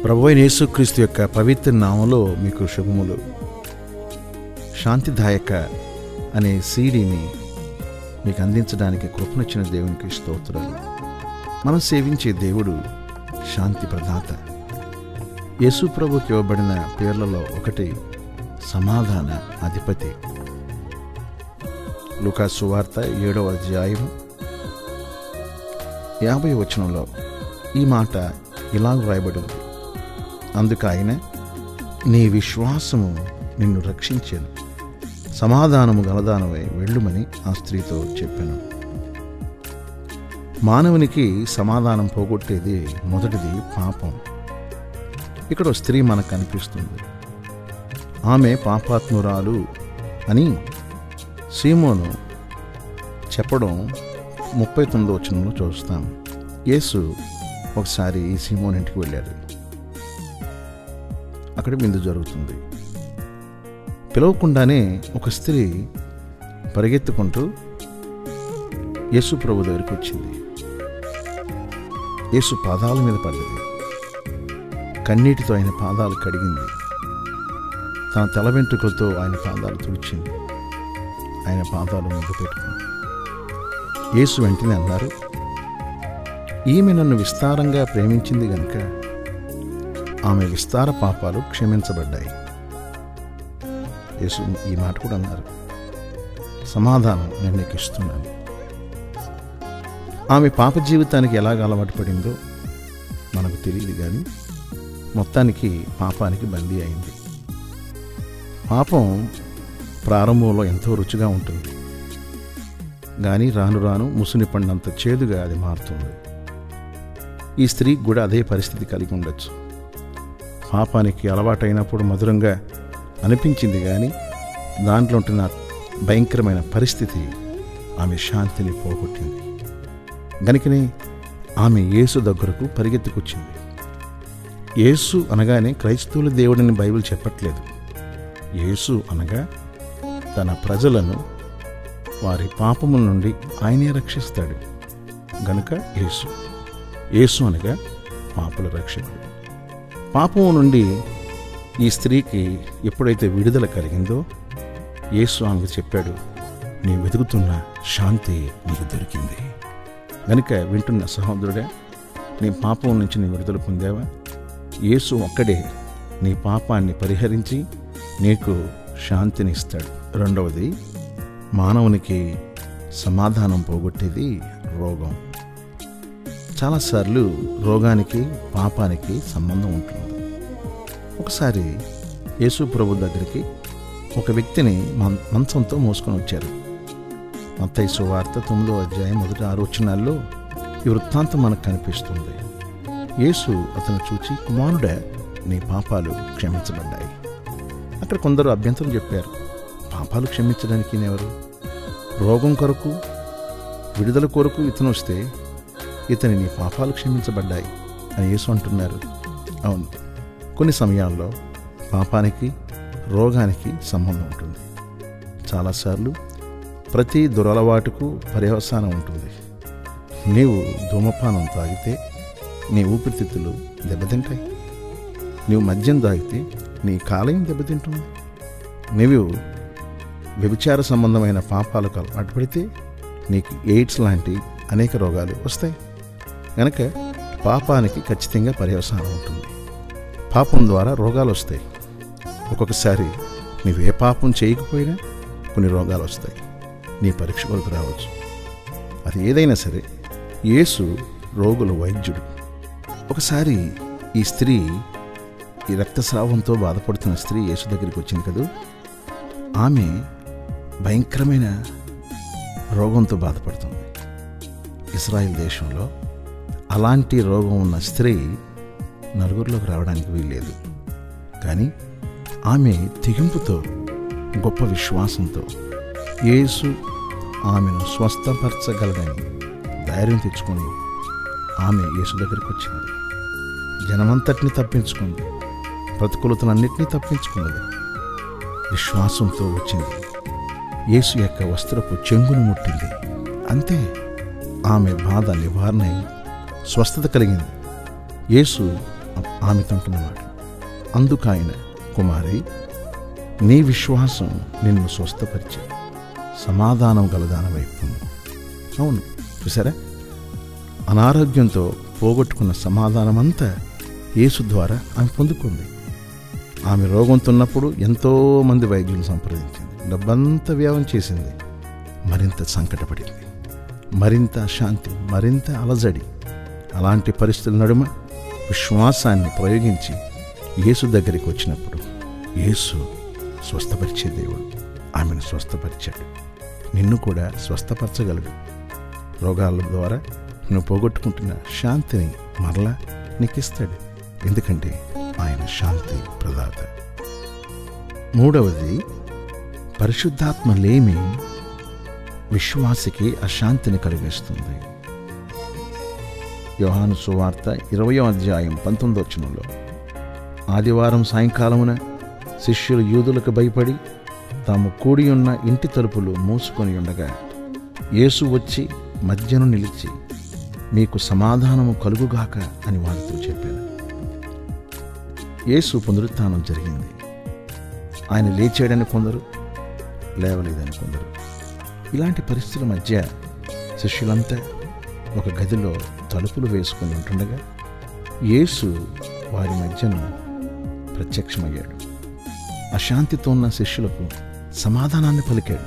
ప్రభువైన యేసుక్రీస్తు యొక్క పవిత్ర నామములో మీకు శుభములు. శాంతిదాయక అనే సీడీని మీకు అందించడానికి కృపనిచ్చిన దేవునికి స్తోత్రాలు. మనం సేవించే దేవుడు శాంతి ప్రదాత. యేసు ప్రభుకి ఇవ్వబడిన పేర్లలో ఒకటి సమాధాన అధిపతి. లూకా సువార్త 7వ అధ్యాయం 50వ వచనంలో ఈ మాట ఇలాగ వ్రాయబడి ఉంది. అందుకు ఆయన, నీ విశ్వాసము నిన్ను రక్షించెను, సమాధానము గలదానవై వెళ్ళుమని ఆ స్త్రీతో చెప్పాను. మానవునికి సమాధానం పోగొట్టేది మొదటిది పాపం. ఇక్కడ స్త్రీ మనకు కనిపిస్తుంది. ఆమె పాపాత్మురాలు అని సీమోను చెప్పడం 39వ వచనంలో చూస్తాం. యేసు ఒకసారి ఈ సీమోను ఇంటికి వెళ్ళాడు. అక్కడ విందు జరుగుతుంది. పిలవకుండానే ఒక స్త్రీ పరిగెత్తుకుంటూ యేసు ప్రభు దగ్గరికి వచ్చింది. యేసు పాదాల మీద పడ్డది. కన్నీటితో ఆయన పాదాలు కడిగింది. తన తల వెంట్రుకలతో ఆయన పాదాలు తుడిచింది. ఆయన పాదాలు ముందు పెట్టుకుంది. యేసు వెంటనే అన్నారు, ఈమె నన్ను విస్తారంగా ప్రేమించింది గనుక ఆమె విస్తార పాపాలు క్షమించబడ్డాయి. యేసు ఈ మాట కూడా అన్నారు, సమాధానం నేను నీకు ఇస్తున్నాను. ఆమె పాప జీవితానికి ఎలాగ అలవాటు పడిందో మనకు తెలియదు, కానీ మొత్తానికి పాపానికి బందీ అయింది. పాపం ప్రారంభంలో ఎంతో రుచిగా ఉంటుంది, కానీ రాను రాను ముసుని పండంత చేదుగా అది మారుతుంది. ఈ స్త్రీకి కూడా అదే పరిస్థితి కలిగి ఉండొచ్చు. పాపానికి అలవాటైనప్పుడు మధురంగా అనిపించింది, కానీ దాంట్లో ఉంటున్న భయంకరమైన పరిస్థితి ఆమె శాంతిని పోగొట్టింది. గనుకనే ఆమె యేసు దగ్గరకు పరిగెత్తుకొచ్చింది. యేసు అనగానే క్రైస్తవుల దేవుడిని బైబిల్ చెప్పట్లేదు. యేసు అనగా తన ప్రజలను వారి పాపముల నుండి ఆయనే రక్షిస్తాడు గనుక యేసు. యేసు అనగా పాపుల రక్షకుడు. పాపము నుండి ఈ స్త్రీకి ఎప్పుడైతే విడుదల కలిగిందో యేసు ఆమెకు చెప్పాడు, నీ వెతుకుతున్న శాంతి నీకు దొరికింది. గనుక వింటున్న సహోదరుడా, నీ పాపం నుంచి నీ విడుదల పొందావా? యేసు ఒక్కడే నీ పాపాన్ని పరిహరించి నీకు శాంతిని ఇస్తాడు. రెండవది, మానవునికి సమాధానం పోగొట్టేది రోగం. చాలాసార్లు రోగానికి పాపానికి సంబంధం ఉంటుంది. ఒకసారి యేసు ప్రభు దగ్గరికి ఒక వ్యక్తిని మంచంతో మోసుకొని వచ్చారు. మత్తయి సువార్త 9వ అధ్యాయం 1-6 వచనాల్లో ఈ వృత్తాంతం మనకు కనిపిస్తుంది. యేసు అతను చూచి, కుమారుడా, నీ పాపాలు క్షమించబడ్డాయి. అక్కడ కొందరు అభ్యంతరం చెప్పారు, పాపాలు క్షమించడానికి నేవరు? రోగం కొరకు విడుదల కొరకు ఇతను వస్తే ఇతని నీ పాపాలు క్షమించబడ్డాయి అని యేసు అంటున్నారు. అవును, కొన్ని సమయాల్లో పాపానికి రోగానికి సంబంధం ఉంటుంది. చాలాసార్లు ప్రతి దురలవాటుకు పర్యవసానం ఉంటుంది. నీవు ధూమపానం తాగితే నీ ఊపిరితిత్తులు దెబ్బతింటాయి. నీవు మద్యం తాగితే నీ కాలేయం దెబ్బతింటుంది. నీవు వ్యభిచార సంబంధమైన పాపాలకు అలవాటు పడితే నీకు ఎయిడ్స్ లాంటి అనేక రోగాలు వస్తాయి. కనుక పాపానికి ఖచ్చితంగా పర్యవసానం ఉంటుంది. పాపం ద్వారా రోగాలు వస్తాయి. ఒక్కొక్కసారి నీవు ఏ పాపం చేయకపోయినా కొన్ని రోగాలు వస్తాయి. నీ పరీక్ష కొరకు రావచ్చు. అది ఏదైనా సరే, యేసు రోగుల వైద్యుడు. ఒకసారి ఈ స్త్రీ, ఈ రక్తస్రావంతో బాధపడుతున్న స్త్రీ యేసు దగ్గరికి వచ్చింది కదా. ఆమె భయంకరమైన రోగంతో బాధపడుతుంది. ఇశ్రాయేల్ దేశంలో అలాంటి రోగం ఉన్న స్త్రీ నలుగురిలోకి రావడానికి వీల్లేదు. కానీ ఆమె తెగింపుతో, గొప్ప విశ్వాసంతో యేసు ఆమెను స్వస్థపరచగలడని ధైర్యం తెచ్చుకొని ఆమె యేసు దగ్గరికి వచ్చింది. జనమంతటిని తప్పించుకుంది, ప్రతికూలతలన్నింటినీ తప్పించుకున్నది. విశ్వాసంతో వచ్చింది. యేసు యొక్క వస్త్రపు చెంగును ముట్టింది. అంతే, ఆమె బాధ నివారణ అయింది, స్వస్థత కలిగింది. యేసు ఆమెతో అంటున్నమాట. అందుకు ఆయన, కుమారి, నీ విశ్వాసం నిన్ను స్వస్థపరిచే, సమాధానం గలదాన వైపు. అవును, చూసారా, అనారోగ్యంతో పోగొట్టుకున్న సమాధానమంతా యేసు ద్వారా ఆమె పొందుకుంది. ఆమె రోగంతో ఉన్నప్పుడు ఎంతోమంది వైద్యులను సంప్రదించింది, డబ్బంతా వ్యయం చేసింది, మరింత సంకటపడింది, మరింత అశాంతి, మరింత అలజడి. అలాంటి పరిస్థితుల నడుమ విశ్వాసాన్ని ప్రయోగించి యేసు దగ్గరికి వచ్చినప్పుడు యేసు స్వస్థపరిచే దేవుడు. ఆమెను స్వస్థపరిచాడు. నిన్ను కూడా స్వస్థపరచగలడు. రోగాల ద్వారా నువ్వు పోగొట్టుకుంటున్న శాంతిని మరలా నీకిస్తాడు. ఎందుకంటే ఆయన శాంతి ప్రదాత. మూడవది, పరిశుద్ధాత్మ లేమి విశ్వాసికి అశాంతిని కలిగిస్తుంది. యోహాను సువార్త 20వ అధ్యాయం 19వ వచనంలో, ఆదివారం సాయంకాలమున శిష్యులు యూదులకు భయపడి తాము కూడి ఉన్న ఇంటి తలుపులు మూసుకొని ఉండగా యేసు వచ్చి మధ్యను నిలిచి, మీకు సమాధానము కలుగుగాక అని వారితో చెప్పాను. యేసు పునరుత్థానం జరిగింది. ఆయన లేచాడని కొందరు, లేవలేదని కొందరు. ఇలాంటి పరిస్థితుల మధ్య శిష్యులంతా ఒక గదిలో తలుపులు వేసుకుని ఉంటుండగా యేసు వారి మధ్యను ప్రత్యక్షమయ్యాడు. అశాంతితో ఉన్న శిష్యులకు సమాధానాన్ని పలికాడు.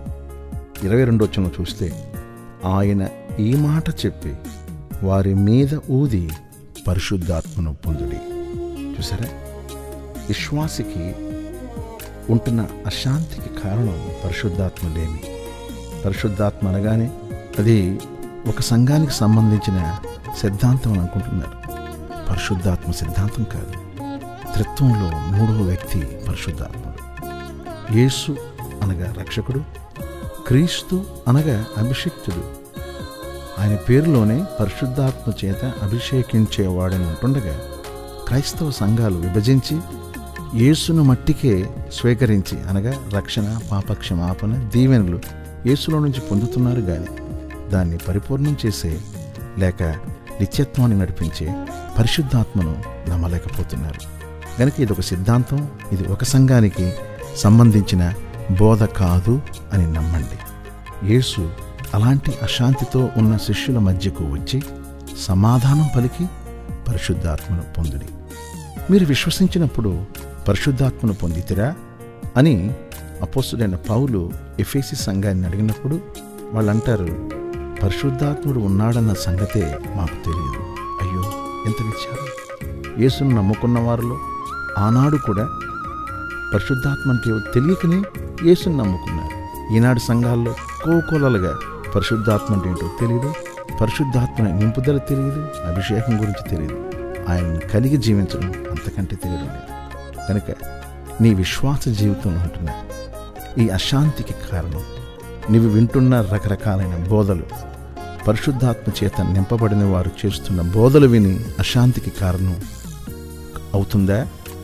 22వ వచనం చూస్తే, ఆయన ఈ మాట చెప్పి వారి మీద ఊది పరిశుద్ధాత్మను పొందుడి. చూసారా, విశ్వాసికి ఉంటున్న అశాంతికి కారణం పరిశుద్ధాత్మ లేమి. పరిశుద్ధాత్మ అనగానే అది ఒక సంఘానికి సంబంధించిన సిద్ధాంతం అని అనుకుంటున్నారు. పరిశుద్ధాత్మ సిద్ధాంతం కాదు. త్రిత్వంలో మూడవ వ్యక్తి పరిశుద్ధాత్ముడు. యేసు అనగా రక్షకుడు, క్రీస్తు అనగా అభిషిక్తుడు. ఆయన పేరులోనే పరిశుద్ధాత్మ చేత అభిషేకించేవాడని ఉంటుండగా క్రైస్తవ సంఘాలు విభజించి యేసును మట్టికే స్వీకరించి, అనగా రక్షణ, పాపక్షమాపణ, దీవెనలు యేసులో నుంచి పొందుతున్నారు కానీ దాన్ని పరిపూర్ణం చేసే లేక నిత్యత్వాన్ని నడిపించే పరిశుద్ధాత్మను నమ్మలేకపోతున్నారు. కనుక ఇది ఒక సిద్ధాంతం, ఇది ఒక సంఘానికి సంబంధించిన బోధ కాదు అని నమ్మండి. యేసు అలాంటి అశాంతితో ఉన్న శిష్యుల మధ్యకు వచ్చి సమాధానం పలికి పరిశుద్ధాత్మను పొందుడి. మీరు విశ్వసించినప్పుడు పరిశుద్ధాత్మను పొందితిరా అని అపోస్తుడైన పౌలు ఎఫెసీ సంఘాన్ని అడిగినప్పుడు వాళ్ళు అంటారు, పరిశుద్ధాత్ముడు ఉన్నాడన్న సంగతే మాకు తెలియదు. అయ్యో, ఎంత విచారం! యేసును నమ్ముకున్న వారిలో ఆనాడు కూడా పరిశుద్ధాత్మ అంటే తెలియకనే యేసును నమ్ముకున్నారు. ఈనాడు సంఘాల్లో కోకొలలుగా పరిశుద్ధాత్మ అంటే ఏంటో తెలియదు, పరిశుద్ధాత్మ నింపుదల తెలియదు, అభిషేకం గురించి తెలియదు, ఆయనను కలిగి జీవించడం అంతకంటే తెలియడం లేదు. కనుక నీ విశ్వాస జీవితంలో ఉంటున్న ఈ అశాంతికి కారణం నీవు వింటున్న రకరకాలైన బోధలు, పరిశుద్ధాత్మ చేత నింపబడిన వారు చేస్తున్న బోధలు విని అశాంతికి కారణం అవుతుందా?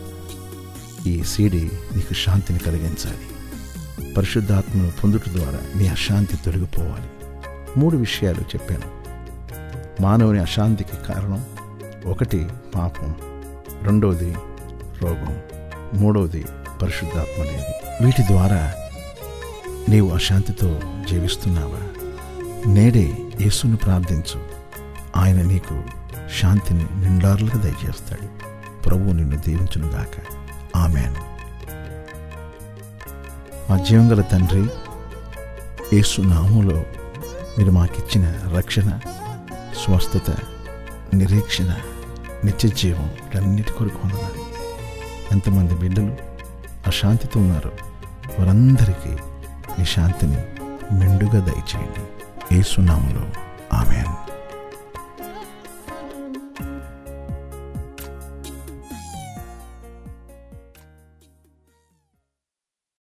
ఈ సీడీ నీకు శాంతిని కలిగించాలి. పరిశుద్ధాత్మను పొందుట ద్వారా నీ అశాంతి తొలగిపోవాలి. 3 విషయాలు చెప్పాను. మానవుని అశాంతికి కారణం 1 పాపం, 2 రోగం, 3 పరిశుద్ధాత్మ లేదు. వీటి ద్వారా నీవు అశాంతితో జీవిస్తున్నావా? నేడే యేసును ప్రార్థించు. ఆయన నీకు శాంతిని నిండారులుగా దయచేస్తాడు. ప్రభువు నిన్ను దీవించునుగాక. ఆమెన్. మా జీవంగల తండ్రి, యేసు నామములో మీరు మాకిచ్చిన రక్షణ, స్వస్థత, నిరీక్షణ, నిత్య జీవం అన్నిటి కొరకు వందనాలు. ఎంతమంది బిడ్డలు అశాంతితో ఉన్నారో వారందరికీ ఈ శాంతిని మెండుగా దయచేయండి. యేసు నామములో ఆమెన్.